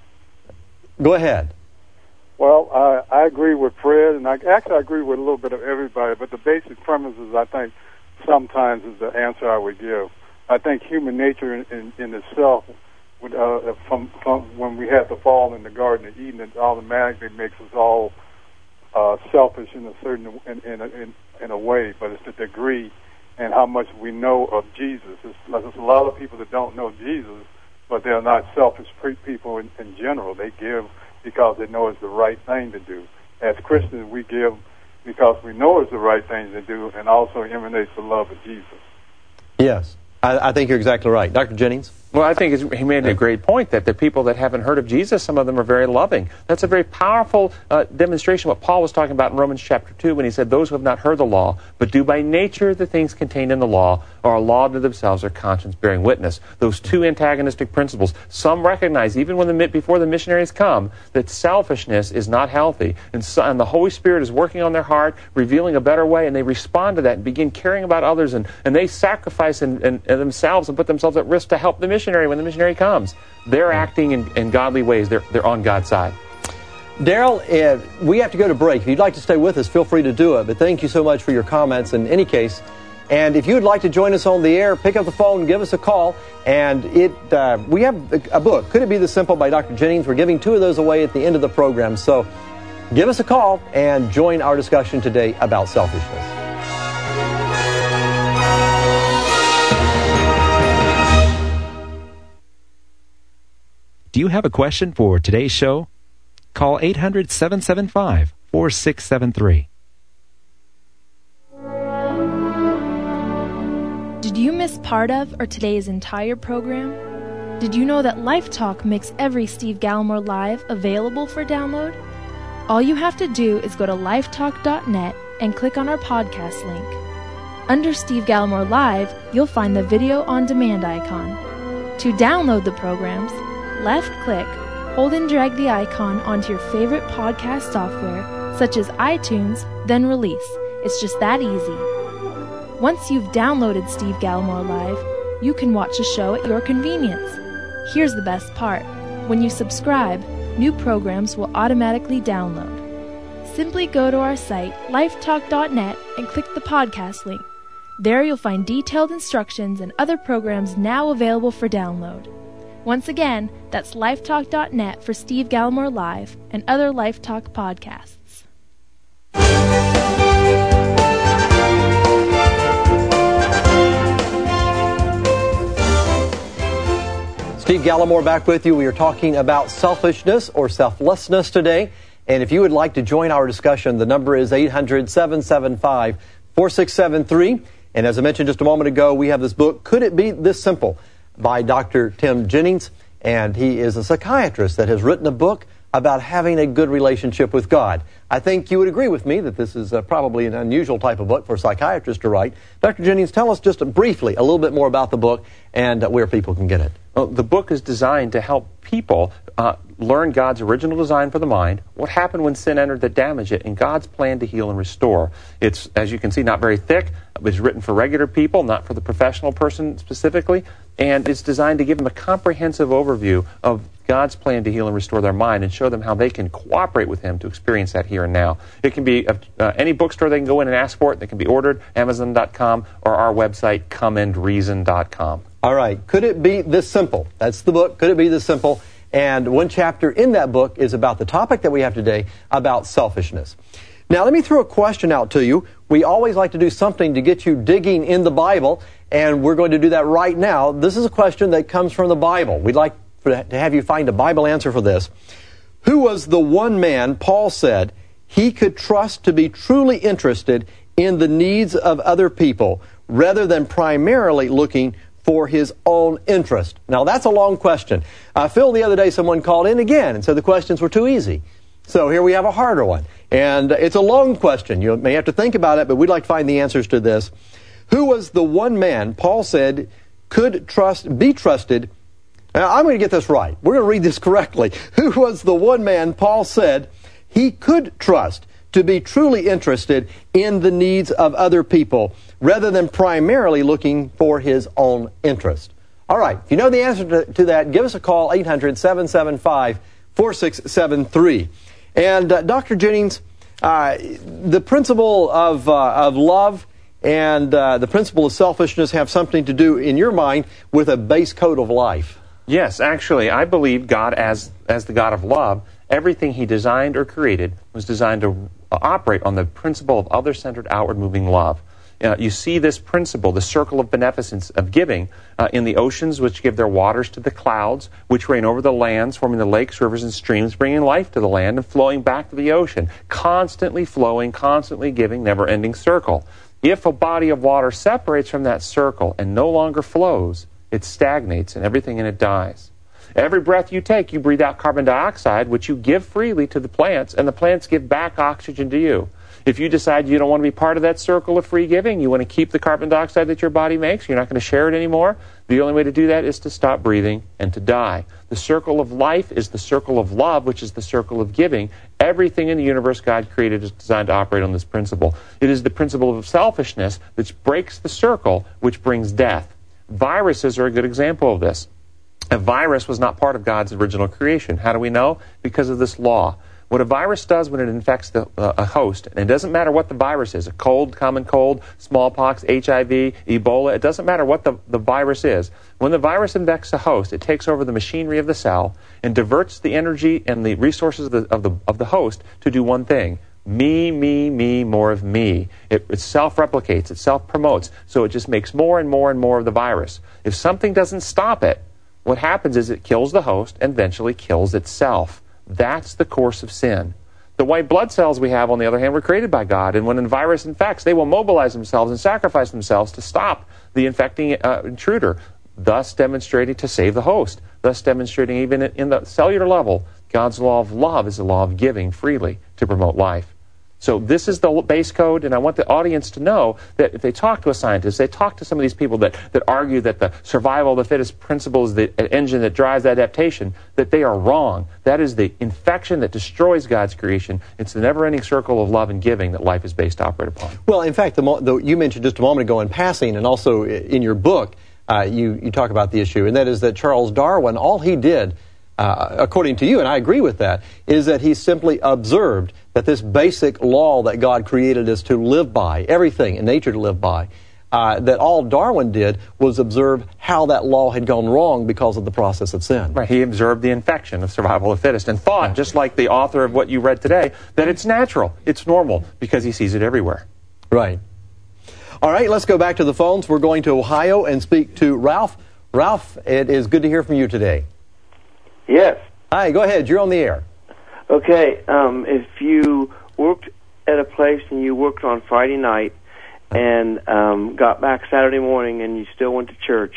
Go ahead. Well, I agree with Fred, and I agree with a little bit of everybody, but the basic premises, I think, sometimes is the answer I would give. I think human nature in itself, from when we had the fall in the Garden of Eden, it automatically makes us all selfish in a certain in a way, but it's the degree and how much we know of Jesus. There's a lot of people that don't know Jesus, but they're not selfish people in general. They give because they know it's the right thing to do. As Christians, we give because we know it's the right thing to do, and also emanates the love of Jesus. Yes, I think you're exactly right. Dr. Jennings? Well, I think he made a great point that the people that haven't heard of Jesus, some of them are very loving. That's a very powerful demonstration of what Paul was talking about in Romans chapter 2 when he said, those who have not heard the law, but do by nature the things contained in the law, are a law to themselves, or conscience bearing witness. Those two antagonistic principles. Some recognize, even when before the missionaries come, that selfishness is not healthy. And the Holy Spirit is working on their heart, revealing a better way, and they respond to that and begin caring about others, and they sacrifice and themselves and put themselves at risk to help the missionary when the missionary comes. They're acting in godly ways. They're on God's side. Daryl, we have to go to break. If you'd like to stay with us, feel free to do it. But thank you so much for your comments in any case. And if you'd like to join us on the air, pick up the phone, give us a call. And we have a book, Could It Be This Simple by Dr. Jennings. We're giving 2 of those away at the end of the program. So give us a call and join our discussion today about selfishness. Do you have a question for today's show? Call 800-775-4673. Did you miss part of or today's entire program? Did you know that Life Talk makes every Steve Gallimore Live available for download? All you have to do is go to lifetalk.net and click on our podcast link. Under Steve Gallimore Live, you'll find the video on demand icon. To download the programs, left-click, hold and drag the icon onto your favorite podcast software, such as iTunes, then release. It's just that easy. Once you've downloaded Steve Gallimore Live, you can watch the show at your convenience. Here's the best part. When you subscribe, new programs will automatically download. Simply go to our site, lifetalk.net, and click the podcast link. There you'll find detailed instructions and other programs now available for download. Once again, that's lifetalk.net for Steve Gallimore Live and other Life Talk podcasts. Steve Gallimore back with you. We are talking about selfishness or selflessness today. And if you would like to join our discussion, the number is 800-775-4673. And as I mentioned just a moment ago, we have this book, Could It Be This Simple? By Dr. Tim Jennings, and he is a psychiatrist that has written a book about having a good relationship with God. I think you would agree with me that this is probably an unusual type of book for a psychiatrist to write. Dr. Jennings, tell us just briefly a little bit more about the book and where people can get it. Well, the book is designed to help people learn God's original design for the mind, what happened when sin entered that damaged it, and God's plan to heal and restore. It's, as you can see, not very thick. It's written for regular people, not for the professional person specifically, and it's designed to give them a comprehensive overview of God's plan to heal and restore their mind and show them how they can cooperate with Him to experience that here and now. It can be any bookstore they can go in and ask for it. They can be ordered, Amazon.com, or our website, comeandreason.com. All right. Could it be this simple? That's the book, Could It Be This Simple? And one chapter in that book is about the topic that we have today, about selfishness. Now, let me throw a question out to you. we always like to do something to get you digging in the Bible, and we're going to do that right now. This is a question that comes from the Bible. We'd like to have you find a Bible answer for this. Who was the one man Paul said he could trust to be truly interested in the needs of other people rather than primarily looking for his own interest? Now, that's a long question. Phil, the other day, someone called in again and said the questions were too easy. So here we have a harder one. And it's a long question. You may have to think about it, but we'd like to find the answers to this. Who was the one man Paul said could be trusted? Now, I'm going to get this right. We're going to read this correctly. Who was the one man Paul said he could trust to be truly interested in the needs of other people rather than primarily looking for his own interest? All right. If you know the answer to that, give us a call, 800-775-4673. And Dr. Jennings, the principle of love and the principle of selfishness have something to do, in your mind, with a base code of life. Yes, actually, I believe God as the God of love. Everything He designed or created was designed to operate on the principle of other-centered, outward-moving love. You see this principle, the circle of beneficence of giving, in the oceans, which give their waters to the clouds, which rain over the lands, forming the lakes, rivers, and streams, bringing life to the land and flowing back to the ocean. Constantly flowing, constantly giving, never-ending circle. If a body of water separates from that circle and no longer flows, it stagnates and everything in it dies. Every breath you take, you breathe out carbon dioxide, which you give freely to the plants, and the plants give back oxygen to you. If you decide you don't want to be part of that circle of free giving, you want to keep the carbon dioxide that your body makes, you're not going to share it anymore, the only way to do that is to stop breathing and to die. The circle of life is the circle of love, which is the circle of giving. Everything in the universe God created is designed to operate on this principle. It is the principle of selfishness which breaks the circle, which brings death. Viruses are a good example of this. A virus was not part of God's original creation. How do we know? Because of this law. What a virus does when it infects a host, and it doesn't matter what the virus is, a cold, common cold, smallpox, HIV, Ebola, it doesn't matter what the virus is. When the virus infects a host, it takes over the machinery of the cell and diverts the energy and the resources of the host to do one thing. Me, more of me. It self-replicates, it self-promotes, so it just makes more and more and more of the virus. If something doesn't stop it, what happens is it kills the host and eventually kills itself. That's the course of sin. The white blood cells we have, on the other hand, were created by God, and when a virus infects, they will mobilize themselves and sacrifice themselves to stop the infecting intruder, thus demonstrating to save the host, thus demonstrating even in the cellular level, God's law of love is a law of giving freely to promote life. So this is the base code, and I want the audience to know that if they talk to a scientist, they talk to some of these people that argue that the survival of the fittest principle is the engine that drives adaptation, that they are wrong. That is the infection that destroys God's creation. It's the never-ending circle of love and giving that life is based to operate upon. Well, in fact, you mentioned just a moment ago in passing, and also in your book, you talk about the issue, and that is that Charles Darwin, all he did, according to you, and I agree with that, is that he simply observed that this basic law that God created us to live by, everything in nature to live by, that all Darwin did was observe how that law had gone wrong because of the process of sin. Right. He observed the infection of survival of the fittest and thought, just like the author of what you read today, that it's natural, it's normal, because he sees it everywhere. Right. All right, let's go back to the phones. We're going to Ohio and speak to Ralph. Ralph, it is good to hear from you today. Yes. Hi, go ahead. You're on the air. Okay. If you worked at a place and you worked on Friday night and got back Saturday morning and you still went to church,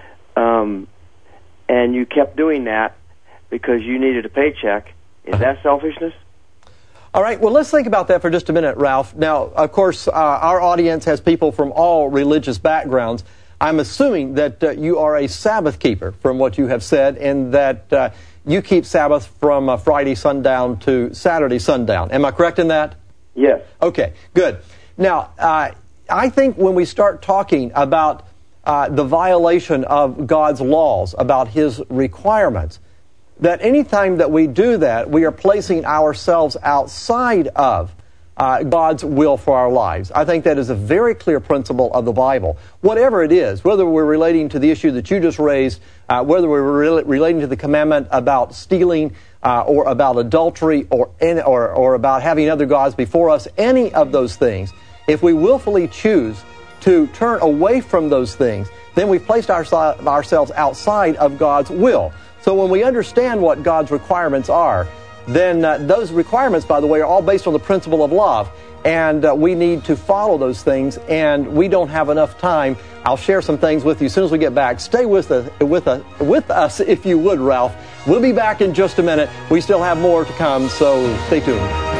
and you kept doing that because you needed a paycheck, is that selfishness? All right, well, let's think about that for just a minute, Ralph. Now, of course, our audience has people from all religious backgrounds. I'm assuming that you are a Sabbath keeper from what you have said, and that you keep Sabbath from Friday sundown to Saturday sundown. Am I correct in that? Yes. Okay, good. Now, I think when we start talking about the violation of God's laws, about His requirements, that anytime that we do that, we are placing ourselves outside of God's will for our lives. I think that is a very clear principle of the Bible. Whatever it is, whether we're relating to the issue that you just raised, whether we're relating to the commandment about stealing, or about adultery, or about having other gods before us, any of those things, If we willfully choose to turn away from those things, then we've placed ourselves outside of God's will. So when we understand what God's requirements are, then those requirements, by the way, are all based on the principle of love. And we need to follow those things, and we don't have enough time. I'll share some things with you as soon as we get back. Stay with us, if you would, Ralph. We'll be back in just a minute. We still have more to come, so stay tuned.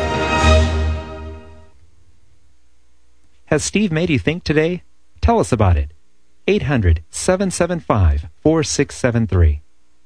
Has Steve made you think today? Tell us about it. 800-775-4673.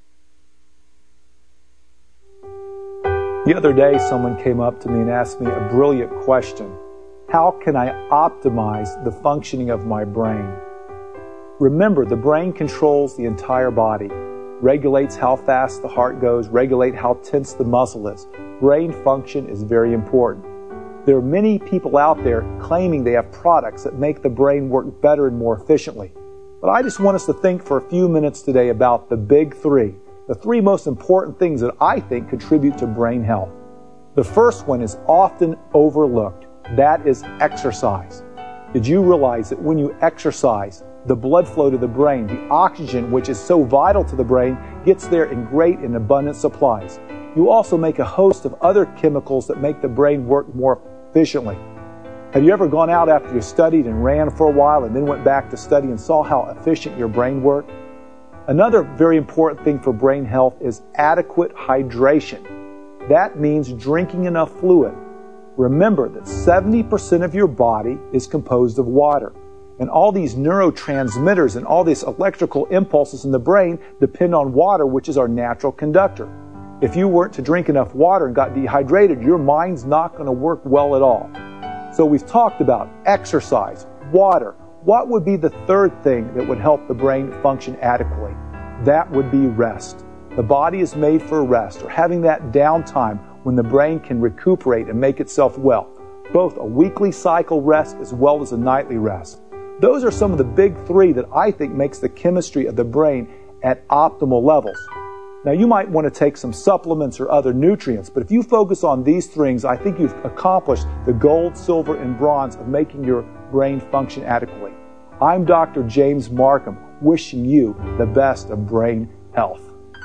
The other day, someone came up to me and asked me a brilliant question. How can I optimize the functioning of my brain? Remember, the brain controls the entire body, regulates how fast the heart goes, regulates how tense the muscle is. Brain function is very important. There are many people out there claiming they have products that make the brain work better and more efficiently. But I just want us to think for a few minutes today about the big three. The three most important things that I think contribute to brain health. The first one is often overlooked. That is exercise. Did you realize that when you exercise, the blood flow to the brain, the oxygen, which is so vital to the brain, gets there in great and abundant supplies? You also make a host of other chemicals that make the brain work more efficiently. Have you ever gone out after you studied and ran for a while and then went back to study and saw how efficient your brain worked? Another very important thing for brain health is adequate hydration. That means drinking enough fluid. Remember that 70% of your body is composed of water. And all these neurotransmitters and all these electrical impulses in the brain depend on water, which is our natural conductor. If you weren't to drink enough water and got dehydrated, your mind's not going to work well at all. So we've talked about exercise, water. What would be the third thing that would help the brain function adequately? That would be rest. The body is made for rest, or having that downtime when the brain can recuperate and make itself well. Both a weekly cycle rest as well as a nightly rest. Those are some of the big three that I think makes the chemistry of the brain at optimal levels. Now you might want to take some supplements or other nutrients, but if you focus on these things, I think you've accomplished the gold, silver, and bronze of making your brain function adequately. I'm Dr. James Markham, wishing you the best of brain health.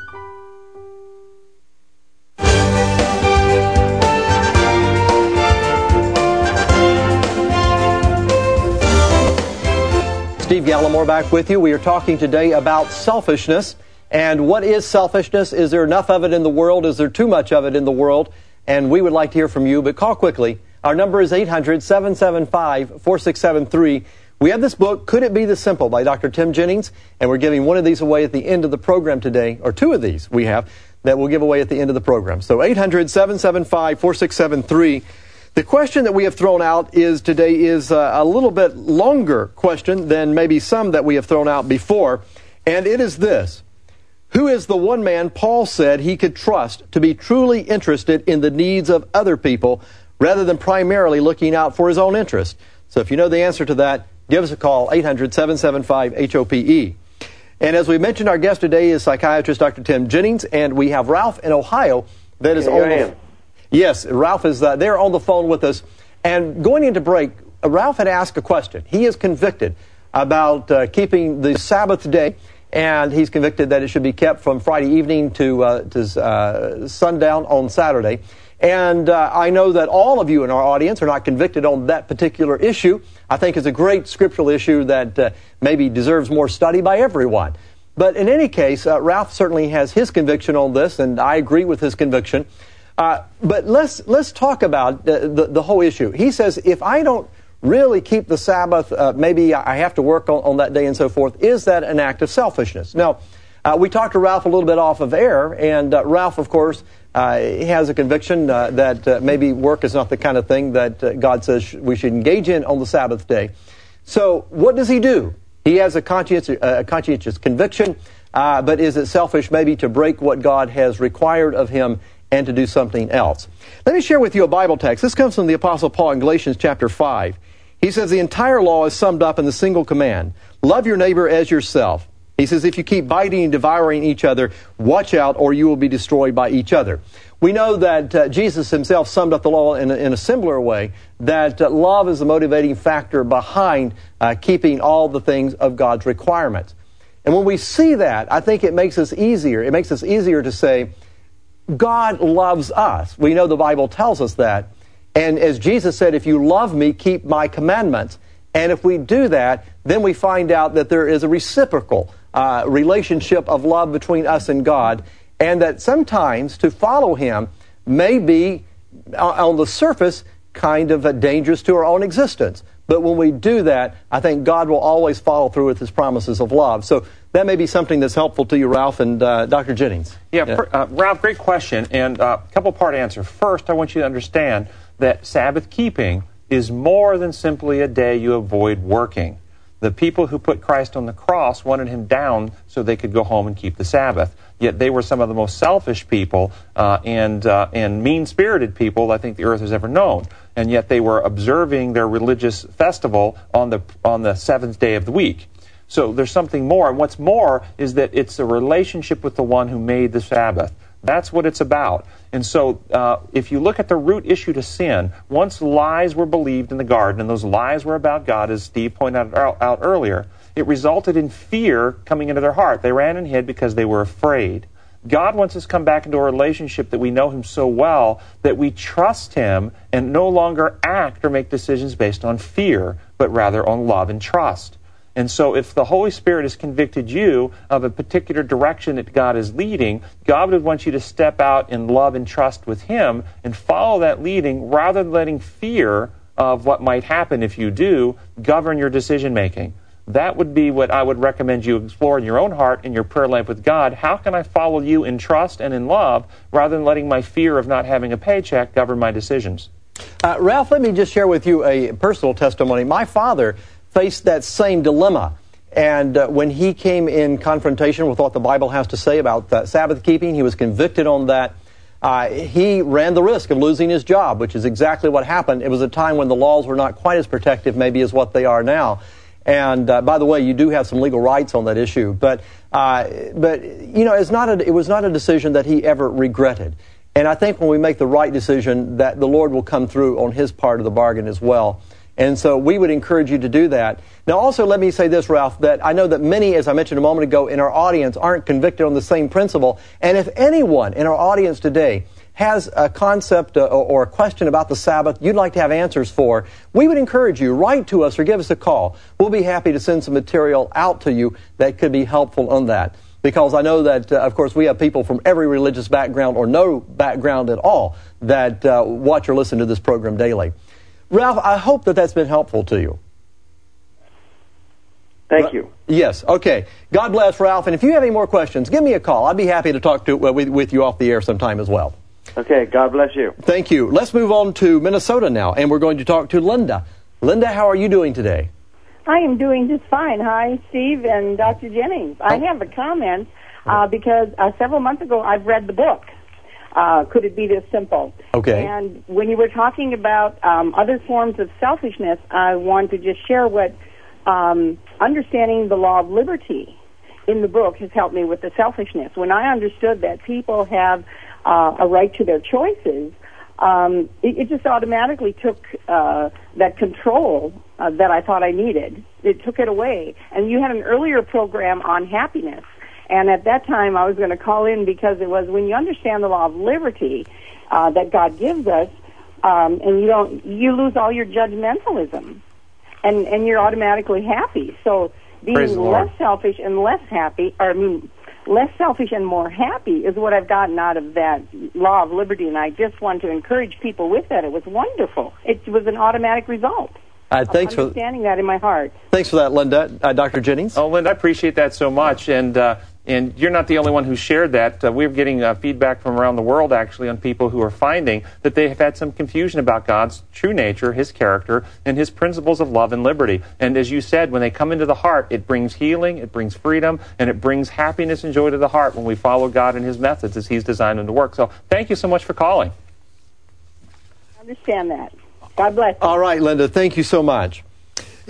Steve Gallimore back with you. We are talking today about selfishness. And what is selfishness? Is there enough of it in the world? Is there too much of it in the world? And we would like to hear from you, but call quickly. Our number is 800-775-4673. We have this book, Could It Be This Simple, by Dr. Tim Jennings, and we're giving one of these away at the end of the program today, or two of these we have that we'll give away at the end of the program. So 800-775-4673. The question that we have thrown out today is a little bit longer question than maybe some that we have thrown out before, and it is this. Who is the one man Paul said he could trust to be truly interested in the needs of other people rather than primarily looking out for his own interest? So if you know the answer to that, give us a call, 800-775-HOPE. And as we mentioned, our guest today is psychiatrist Dr. Tim Jennings, and we have Ralph in Ohio that is on the... Yes, Ralph is there on the phone with us. And going into break, Ralph had asked a question. He is convicted about keeping the Sabbath day, and he's convicted that it should be kept from Friday evening to sundown on Saturday. And I know that all of you in our audience are not convicted on that particular issue. I think it's a great scriptural issue that maybe deserves more study by everyone. But in any case, Ralph certainly has his conviction on this, and I agree with his conviction. But let's talk about the whole issue. He says, if I don't really keep the Sabbath, maybe I have to work on that day and so forth. Is that an act of selfishness? Now, we talked to Ralph a little bit off of air, and Ralph, of course, he has a conviction that maybe work is not the kind of thing that God says we should engage in on the Sabbath day. So what does he do? He has a conscientious conviction, but is it selfish maybe to break what God has required of him and to do something else? Let me share with you a Bible text. This comes from the Apostle Paul in Galatians chapter 5. He says the entire law is summed up in the single command, love your neighbor as yourself. He says, if you keep biting and devouring each other, watch out or you will be destroyed by each other. We know that Jesus himself summed up the law in a similar way, that love is the motivating factor behind keeping all the things of God's requirements. And when we see that, I think it makes us easier. It makes us easier to say, God loves us. We know the Bible tells us that. And as Jesus said, if you love me, keep my commandments. And if we do that, then we find out that there is a reciprocal relationship of love between us and God, and that sometimes to follow him may be, on the surface, kind of dangerous to our own existence. But when we do that, I think God will always follow through with his promises of love. So that may be something that's helpful to you, Ralph, and Dr. Jennings. Ralph, great question, and a couple-part answer. First, I want you to understand that Sabbath keeping is more than simply a day you avoid working. The people who put Christ on the cross wanted him down so they could go home and keep the Sabbath. Yet they were some of the most selfish people and mean-spirited people I think the earth has ever known. And yet they were observing their religious festival on the seventh day of the week. So there's something more. And what's more is that it's a relationship with the one who made the Sabbath. That's what it's about. And so if you look at the root issue to sin, once lies were believed in the garden, and those lies were about God, as Steve pointed out earlier, it resulted in fear coming into their heart. They ran and hid because they were afraid. God wants us to come back into a relationship that we know him so well that we trust him and no longer act or make decisions based on fear, but rather on love and trust. And so if the Holy Spirit has convicted you of a particular direction that God is leading, God would want you to step out in love and trust with him and follow that leading rather than letting fear of what might happen if you do govern your decision making. That would be what I would recommend you explore in your own heart, in your prayer life with God. How can I follow you in trust and in love rather than letting my fear of not having a paycheck govern my decisions? Ralph, let me just share with you a personal testimony. My father faced that same dilemma. And when he came in confrontation with what the Bible has to say about Sabbath keeping, he was convicted on that. He ran the risk of losing his job, which is exactly what happened. It was a time when the laws were not quite as protective maybe as what they are now. And by the way, you do have some legal rights on that issue. But you know, it was not a decision that he ever regretted. And I think when we make the right decision, that the Lord will come through on his part of the bargain as well. And so we would encourage you to do that. Now also let me say this, Ralph, that I know that many, as I mentioned a moment ago, in our audience aren't convicted on the same principle. And if anyone in our audience today has a concept or a question about the Sabbath you'd like to have answers for, we would encourage you, write to us or give us a call. We'll be happy to send some material out to you that could be helpful on that. Because I know that, of course, we have people from every religious background or no background at all that watch or listen to this program daily. Ralph, I hope that that's been helpful to you. Thank you. Yes, okay. God bless, Ralph. And if you have any more questions, give me a call. I'd be happy to talk with you off the air sometime as well. Okay, God bless you. Thank you. Let's move on to Minnesota now, and we're going to talk to Linda. Linda, how are you doing today? I am doing just fine. Hi, Steve and Dr. Jennings. I have a comment because several months ago I've read the book, Could It Be This Simple? Okay. And when you were talking about other forms of selfishness, I want to just share what understanding the law of liberty in the book has helped me with the selfishness. When I understood that people have a right to their choices, it just automatically took that control that I thought I needed. It took it away. And you had an earlier program on happiness. And at that time, I was going to call in because it was when you understand the law of liberty that God gives us, and you lose all your judgmentalism, and you're automatically happy. So being less selfish and less happy, less selfish and more happy is what I've gotten out of that law of liberty, and I just want to encourage people with that. It was wonderful. It was an automatic result. Thanks for understanding that in my heart. Thanks for that, Linda. Dr. Jennings? Oh, Linda, I appreciate that so much. And you're not the only one who shared that. We're getting feedback from around the world, actually, on people who are finding that they have had some confusion about God's true nature, his character, and his principles of love and liberty. And as you said, when they come into the heart, it brings healing, it brings freedom, and it brings happiness and joy to the heart when we follow God and his methods as he's designed them to work. So thank you so much for calling. I understand that. God bless you. All right, Linda, thank you so much.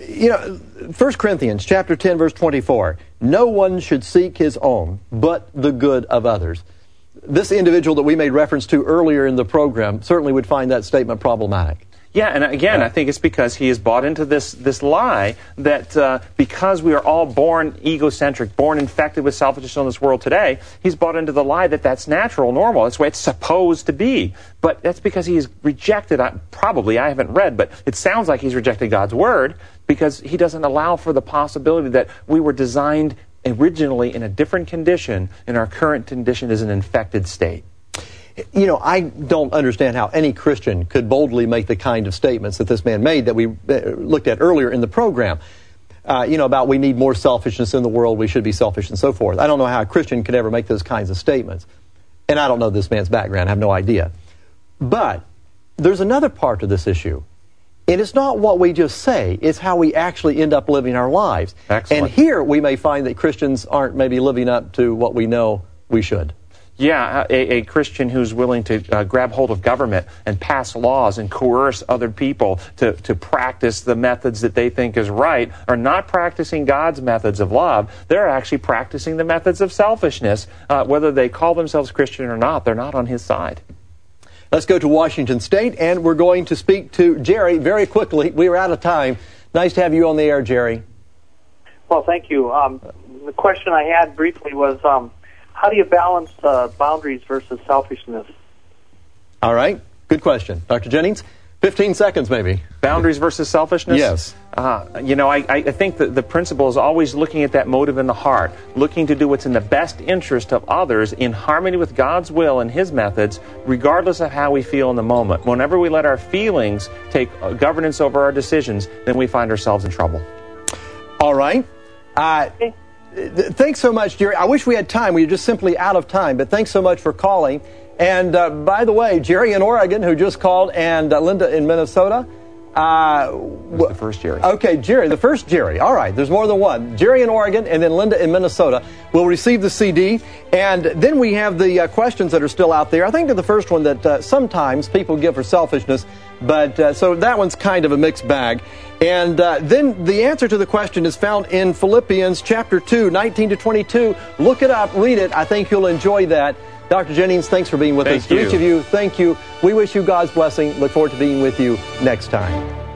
You know, 1 Corinthians chapter 10, verse 24, no one should seek his own, but the good of others. This individual that we made reference to earlier in the program certainly would find that statement problematic. Yeah, and again, I think it's because he has bought into this lie that because we are all born egocentric, born infected with selfishness in this world today, he's bought into the lie that that's natural, normal. That's the way it's supposed to be. But that's because he's rejected, probably, I haven't read, but it sounds like he's rejected God's Word because he doesn't allow for the possibility that we were designed originally in a different condition, and our current condition is an infected state. You know, I don't understand how any Christian could boldly make the kind of statements that this man made that we looked at earlier in the program. About we need more selfishness in the world, we should be selfish and so forth. I don't know how a Christian could ever make those kinds of statements. And I don't know this man's background, I have no idea. But there's another part to this issue. And it's not what we just say, it's how we actually end up living our lives. Excellent. And here we may find that Christians aren't maybe living up to what we know we should. Yeah, a Christian who's willing to grab hold of government and pass laws and coerce other people to practice the methods that they think is right are not practicing God's methods of love. They're actually practicing the methods of selfishness. Whether they call themselves Christian or not, they're not on his side. Let's go to Washington State, and we're going to speak to Jerry very quickly. We are out of time. Nice to have you on the air, Jerry. Well, thank you. The question I had briefly was, how do you balance boundaries versus selfishness? All right. Good question. Dr. Jennings, 15 seconds maybe. Boundaries versus selfishness? Yes. I think that the principle is always looking at that motive in the heart, looking to do what's in the best interest of others in harmony with God's will and His methods, regardless of how we feel in the moment. Whenever we let our feelings take governance over our decisions, then we find ourselves in trouble. All right. Thanks so much, Jerry. I wish we had time. We're just simply out of time, but thanks so much for calling. And by the way, Jerry in Oregon, who just called, and Linda in Minnesota. Who's the first Jerry? Okay, Jerry, the first Jerry. All right, there's more than one. Jerry in Oregon and then Linda in Minnesota will receive the CD. And then we have the questions that are still out there. I think the first one that sometimes people give for selfishness, but so that one's kind of a mixed bag. And then the answer to the question is found in Philippians chapter 2, 19 to 22. Look it up, read it. I think you'll enjoy that. Dr. Jennings, thanks for being with us. To each of you, thank you. We wish you God's blessing. Look forward to being with you next time.